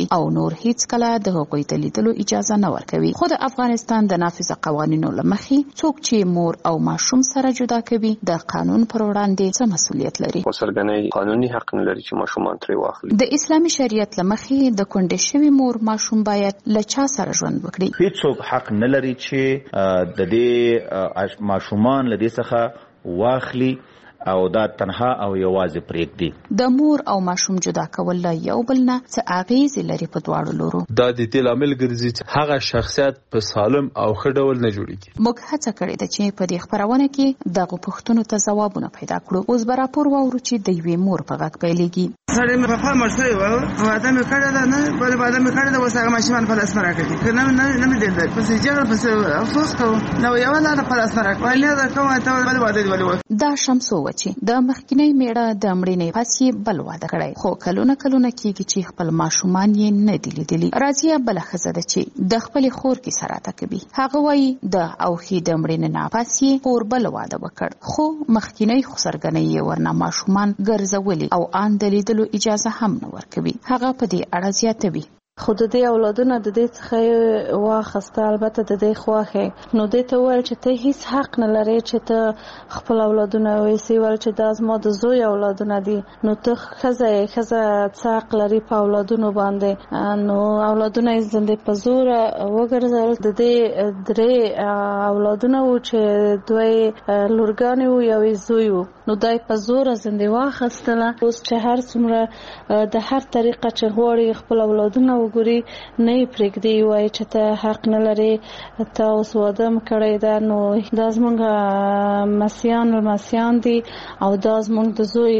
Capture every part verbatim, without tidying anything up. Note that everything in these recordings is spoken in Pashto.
او نور هیڅ کله د هغوی د لیدلو اجازه نه ورکوي. خو د افغانستان د نافذه قوانینو له مخې څوک چې مور او ماشوم سره جدا کوي د قانون پر وړاندې څه مسؤلیت لري؟ وسرګنۍ قانوني حق نه لري چې ماشومان ترې واخلي. د اسلامي شریعت له مخې د کونډې شوي مور ماشوم باید له چا سره ژوند وکړي؟ هیڅوک حق نه لري چې د دې ماشومان له دې څخه واخلي او دا تنها او یوازې پرېږدي. د مور او ماشوم جدا کول له یو بل نه څه اغیزې لري په دواړو لورو؟ دا د دې لامل ګرځي چې هغه شخصیت په سالم او ښه ډول نه جوړیږي. موږ هڅه کړې ده چې په دې خپرونه کې دغه پوښتنو ته ځوابونه پیدا کړو. اوس به راپور واورو چې د یوې مور په غږ پیلېږي. سړی مې په خوا مړ شوی و، واده مې کړی ده، نه بلې واده مې کړی ده، اوس هغه ماشومان په لاس مه راکړي، که نه نه مې دیدل، پسې جغل پسې افسوس کوم، نو یوه لاره په لاس مه راکړي، ویل نه کوم ته ولې واده دې ولې وکړ. دا شمسو و چې د مخکینۍ میړه د مړینې پس یې بل واده کړی، خو کلونه کلونه کېږي چې خپل ماشومان یې نه دي لیدلي. راضیه بله ښځه ده چې د خپلې خور کیسه راته کوي. هغه وایي د اوښې د مړینې نه پس یې خور بل واده وکړ، خو مخکینۍ خسرګنۍ یې ورنه ماشومان ګرځولي او ان د لیدلو اجازه هم نه ورکوي. هغه په دې اړه زیاتوي. خو د دې اولادونه د دې څخه واخسته، البته د دې خواخې، نو دې ته ویل چې ته هیڅ حق نه لرې چې ته خپل اولادونه ویسي، ویل چې دا زما د زوی اولادونه دي، نو ته ښځه یې، ښځه څه حق لري په اولادونو باندې؟ نو اولادونه یې زندې په زوره وګرځول. د دې درې اولادونه وو چې دوی لورګانې وو، یو یې زوی وو، نو دا یې په زوره زندې واخیستله. اوس چې هر څومره د هر طریقه چې غواړي خپل اولادونه وګوري نه یې پرېږدي، وایي چې ته حق نه لرې، ته اوس واده م کړی ده، نو دا زموږ مسیان مسیان دي او دا زموږ د زوی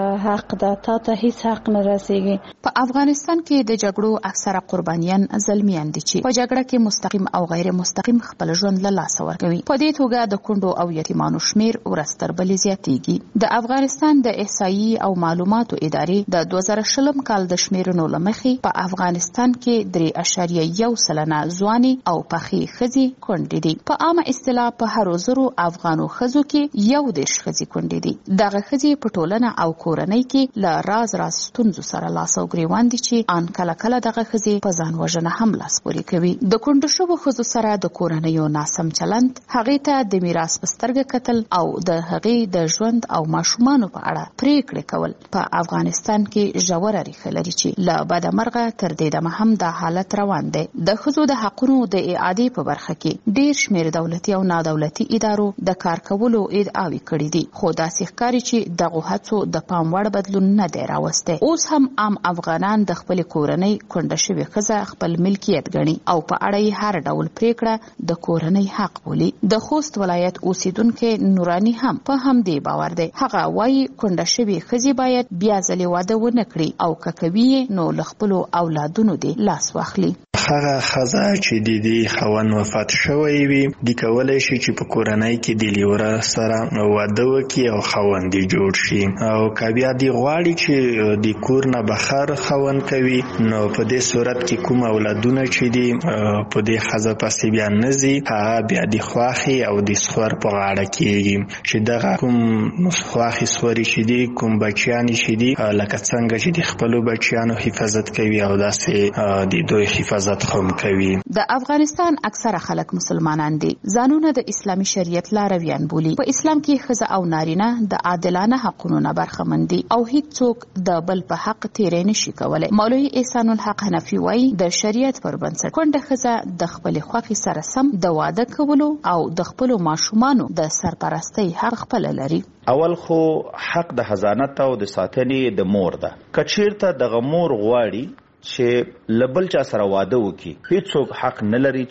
حق ده، تا ته هیڅ حق نه رسیږي. په افغانستان کې د جګړو اکثره قربانیان زلمیان دي چې په جګړه کې مستقیم او غیر مستقیم خپل ژوند له لاسه ورکوي. په دې توګه د کونډو او یتیمانو شمیر ورځ تر بلې زیاتېږي. د افغانستان د احصایي او معلوماتو ادارې د دوه زره شلم کال د شمیرنو له مخې په افغانستان کې درې اعشاریه یو سلنه ځواني او پخې ښځې کونډې دي. په عامه اصطلاح په هرو زرو افغانو ښځو کې یو دېرش ښځې کونډې دي. دغه ښځې په ټولنه او کورنۍ کې له راز راز ستونزو سره لاس او ګریوان دي چې ان کله کله دغه ښځې په ځان وژنه هم لاس پورې کوي. د کونډو شوو ښځو سره د کورنیو ناسم چلند، هغې ته د میراث په سترګه کتل او د هغې د ژوند او ماشومانو په اړه پریکړې کول په افغانستان کې ژوره ریښه لري چې له بده مرغه تر دې دمه هم دا حالت روان دی. د ښځو د حقونو د اعادې په برخه کې ډیر شمیر دولتي او نادولتي ادارو د کار کولو ادعاوې کړې دي، خو داسې ښکاري چې دغو هڅو د پام وړ بدلون نه دی راوستی. اوس هم عام افغانان د خپلې کورنۍ کونډه شوې ښځه خپل ملکیت ګڼي او په اړه یې هر ډول پریکړه د کورنۍ حق بولي. د خوست ولایت اوسیدونکی نوراني هم په همدې باور دی. هغه وایي کونډه شوې ښځې باید بیا ځلې واده ونه کړي او که کوي نو له خپلو اولادونو دې لاس واخلي. هغه ښځه چې د دې خاوند وفات شوی وي د کولی شي چې په کورنۍ کې د لیوره سره واده وکړي او خاوند یې جوړ شي، او که بیا د غواړي چې د کور نه بهر خاوند کوي، نو په دې صورت کې کوم اولادونه چې دي په دې ښځه پسې بیا نه ځي، هغه بیا د خواښې او د سخور په غاړه کېږي چې دغه کوم خواښې سوري چې دي، کوم بچیان چې دي، لکه څنګه چې د خپلو بچیانو حفاظت کوي او داسې د دوی حفاظت هم کوي. د افغانستان اکثره خلک مسلمانان دي، ځانونه د اسلامي شریعت لارویان بولي. په اسلام کې ښځه او نارینه د عادلانه حقونو نه برخمن دي او هیڅوک د بل په حق تیری نشي کولی. مولوي احسان الحق حنفي وایي د شریعت پر بنسټ کونډه ښځه د خپلې خوښې سره سم د واده کولو او د خپلو ماشومانو د سرپرستۍ حق خپله لري. اول خو حق د حضانت او د ساتنې د مور ده. که چیرته دغه مور غواړي چې لبل چا سره واده وکړي، هیڅوک حق نه لري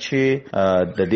چې د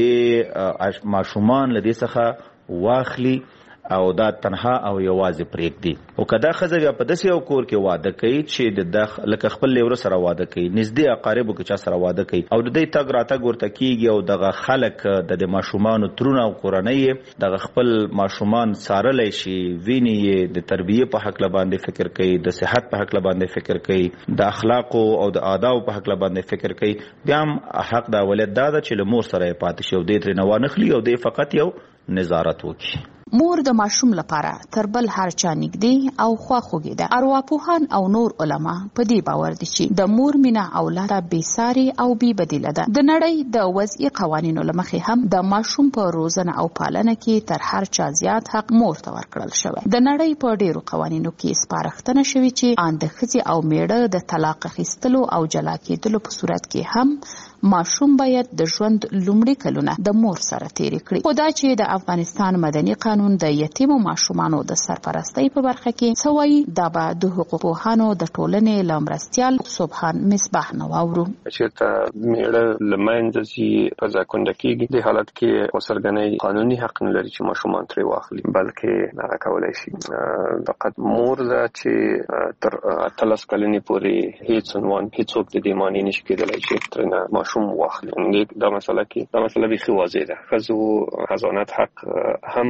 دې ماشومان له دې څخه واخلي او دا تنها او یوازې پرېږدي. او که دا ښځه بیا په داسې یو کور کې واده کوي چې د لکه خپل لیوره سره واده کوي، نږدې اقاربو کې چا سره واده کوي او د دې تګ راتګ ورته کېږي او دغه خلک د دې ماشومانو ترونه او کورنۍ یې دغه خپل ماشومان څارلی شي، ویني یې د تربیې په هکله باندې فکر کوي، د صحت په هکله باندې فکر کوي، د اخلاقو او د آدابو په هکله باندې فکر کوي، بیا هم حق د اولاد دا ده چې له مور سره یې پاتې شي او دې ترې نه وانخلي او دې فقط یو نظارت وکړي. مور د ماشوم لپاره تر بل هر چا نږدې او خواخوږي ده. ارواپوهان او نور علما په دې باور دي چې د مور مینه اولاد بې ساري او بې بدیله ده. د نړۍ د وضعي قوانینو له مخې هم د ماشوم په روزنه او پالنه کې تر هر چا زیات حق مور ته ورکړل شوی. د نړۍ په ډیرو قوانینو کې سپارښتنه شوې چې ان د ښځې او میړه د طلاق اخیستلو او جلا کېدلو په صورت کې هم ماشوم باید د ژوند لومړي کلونه د مور سره تیری کړي. خو دا چې د افغانستان مدني قانون د یتیمو ماشومانو د سرپرستۍ په برخه کې څه وایي، دا به د حقوقپوهانو د ټولنې له مرستیال سبحان مصباح نه واورو. چېرته میړه له منځه ځي، ښځه کونډه کېږي، دې حالت کې وسرګنۍ قانوني حق نه لري چې ماشومان ترې واخلي، بلکې هغه کولی شي فقط مور ده چې تر اتلس کلنې پورې هېڅ عنوان هېڅوک د دې معنی نشي کېدلی چې ترېنه ماشوم واخلي. دا مسله کې دا مسله بیخي واضح ده. ښځو حضانت حق هم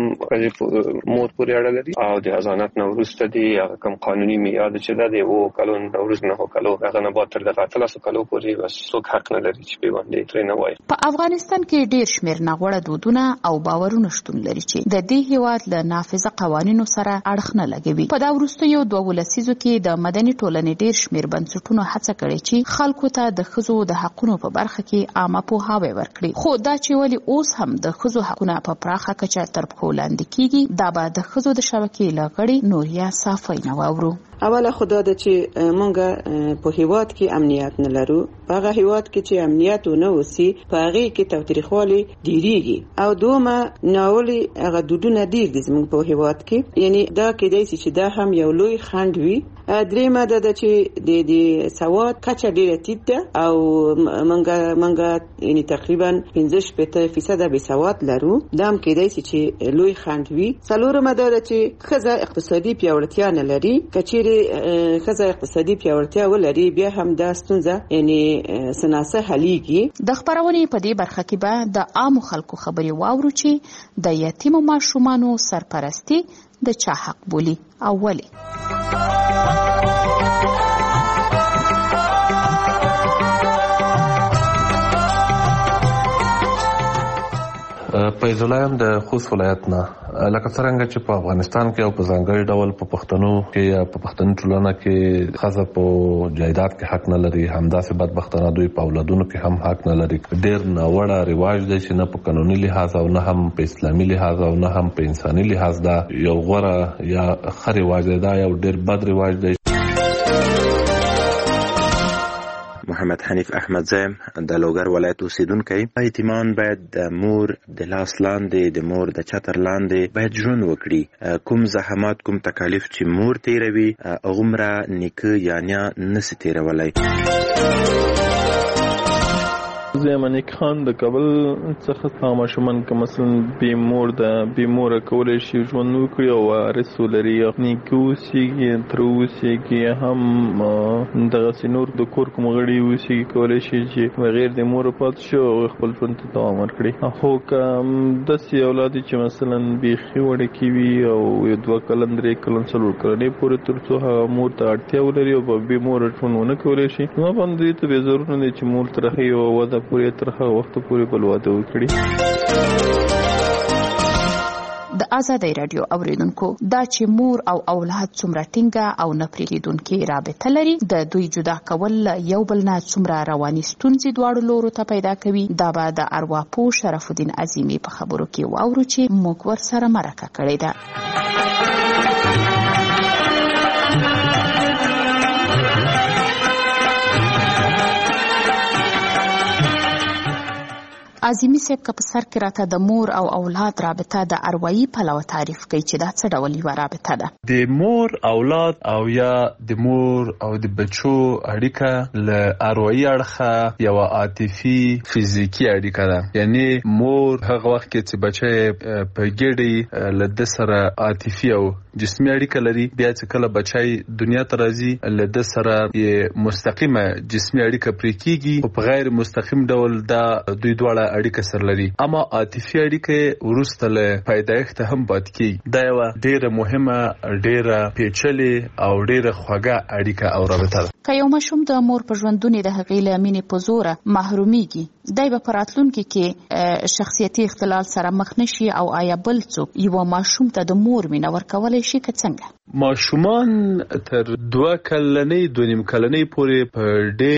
مور پورې اړه لري او د حضانت نه وروسته دی هغه کوم قانوني معیار چې ده د اووه کلو نه وروسته نهو کلو هغه نه بعد تر دغه اتلسو کلو پورې بس څوک حق نه لري چې پې باندې ترې نه وایي. په افغانستان کې ډېر شمېر ناغوړه دودونه او باورونه شتون لري چې د دې هېواد له نافذه قوانینو سره اړخ نه لګوي. په دا وروستیو دوه لسیزو کې د مدني ټولنې ډېر شمېر بنسټونو هڅه کړې چې خلکو ته د ښځو د حقونو په برخه کې عامه پوهاوی ورکړي. خو دا چې ولې اوس هم د ښځو حقونه په پراخه کچه تر پښو لاندې کېږي، دا به د ښځو د شبکې له غړي نوریا صافی نه واورو. اوله خدا ده چې مونږ په هیواد کې امنیت نه لرو. په هغه هیواد کې چې امنیت ونه وسی په هغه کې تاوتریخوالی ډیریږي او دومره ناولي هغه دودونه ډیر دي زموږ په هیواد کې. یعنی دا کېدای شي چې دا هم یو لوی خنډ وي. درېمه ده چې د د سواد کچه ډیره ټیټ ده او مونږ مونږ یعنی تقریبا پنځه شپېته فیصد به سواد لرو. دا هم کېدای شي چې لوی خنډ وي. څلورمه ده چې ښځه اقتصادي پیاوړتیا نه لري. کچېرې ښځه اقتصادي پیاوړتیا ولري بیا هم دا ستونزه یعنی سناسه حلیږي. د خبرونې په دې برخه کې به د عامو خلکو خبرې واورو چې د یتیمو ماشومانو سرپرستي د چا حق بولي او ولې. فیض الله یم د خوست ولایت نه. لکه څرنګه چې په افغانستان کې او په ځانګړي ډول په پښتنو کې یا په پښتني ټولنه کې ښځه په جایداد کې حق نه لري، همداسې بدبختانه دوی په اولادونو کې هم حق نه لري. ډېر ناوړه رواج دی چې نه په قانوني لحاظ او نه هم په اسلامي لحاظ او نه هم په انساني لحاظ دا یو غوره یا ښه رواج دی. دا یو ډېر بد رواج دی. محمد حنیف احمد زیم د لوګر ولایت اوسیدونکی. یتیمان باید د مور د لاس لاندې د مور د چتر لاندې باید ژوند وکړي. کوم زحمات کوم تکالیف چې مور تیروي هغومره نیکه یا نیا نسي تیرولی. زیمنیک خان د کابل څخه په ماشومان که مثلا بې مور ده بې موره کولی شي ژوند وکړي او وارث ولري، نیکه اوسېږي، تره اوسېږي، هم دغسې نور د کور کوم غړي اوسېږي کولی شي چې بغیر د موره پاتې شي او خپل ژوند ته دوام ورکړي. خو که داسې اولاد چې مثلا بیخي وړکي وي او یو دوه کلن درې کلن څلور کلنې پورې تر څو هغه مور ته اړتیا ولري او په بې موره ژوند ونه کولی شي، نو باندې دې ته بې ضرور نه دی چې مور تر هغې یوه وده پورې تر هغه وخت پورې بل واده وکړي. د ازادۍ راډیو اوریدونکو، دا چې مور او اولاد څومره ټینګه او نه پرېږدونکې رابطه لري، د دوی جدا کول یو بل نه څومره رواني ستونزې دواړو لورو ته پیدا کوي، دا به د ارواپوه شرف الدین عظیمي په خبرو کې واورو چې موږ ورسره مرکه کړې ده. عظیمي صاحب که په سر کې راته د مور او اولاد رابطه د اروايي پلوه تعریف کوي چې دا څه ډول یوه رابطه ده؟ د مور اولاد او یا د مور او د بچو اړیکه له اروايي اړخه یوه عاطفي فزیکي اړیکه ده. یعنی مور هغه وخت کې چې بچی په ګډې له ده سره عاطفي او جسمي اړیکه لري، بیا چې کله بچای دنیا ته راځي له د سره یې مستقیمه جسمي اړیکه پرې کیږي او په غیر مستقیم ډول دا دوی دواړه اړیکه سره لري. اما عاطفي اړیکه ورسته له پیدایښت هم پاتې کیږي. دا یو ډیره مهمه، ډیره پیچلې او ډیره خوږه اړیکه او رابطه ده. که یو ماشوم د مور په ژوندونې د هغې له مینې په زوره محرومیږي، دی به په راتلونکي کې شخصیتي اختلال سره مخ نشي او آیا بل څوک یو ماشوم ته د مور مینه ورکولی شي که څنګه؟ ماشومان تر دوه کلنۍ دوه نیم کلنۍ پورې په ډېر